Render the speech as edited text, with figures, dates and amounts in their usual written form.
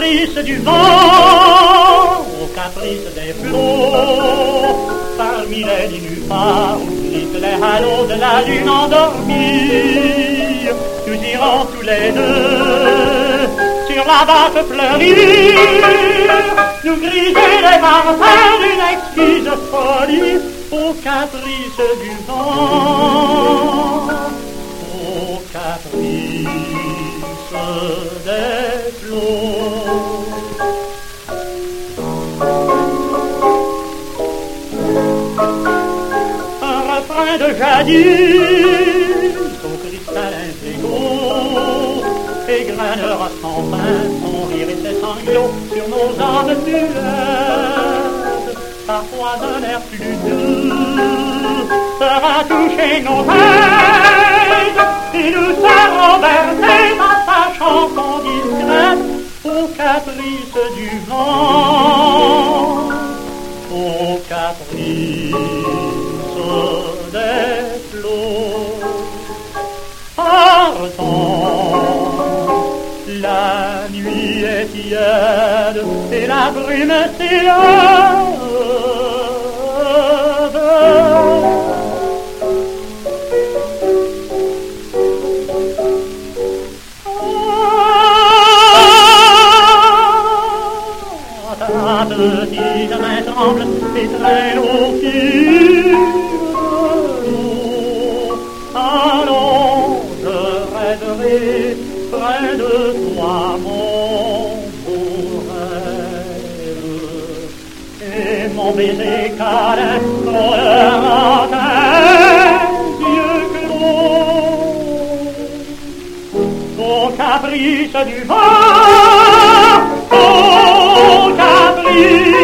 caprice du vent, au caprice des flots, parmi les nénuphars où glissent les halos de la lune endormie, nous irons tous les deux sur la vague fleurie, nous griser les marins d'une exquise folie, au caprice du vent, au caprice des flots. Un refrain de jadis, au cristallin égaux, égrenera sans fin son rire et ses sanglots sur nos âmes muettes. Parfois un air plus doux fera toucher nos têtes et nous serons bercés dans sa chanson discrète, au caprice du vent, au caprice des flots. Partons, la nuit est tiède et la brume s'élève. Ta petite main tremble et traîne au fil de l'eau. Allons, je rêverai près de toi, mon beau rêve, et mon baiser câlin frôlera tes yeux clos. Au caprice du vent, au caprice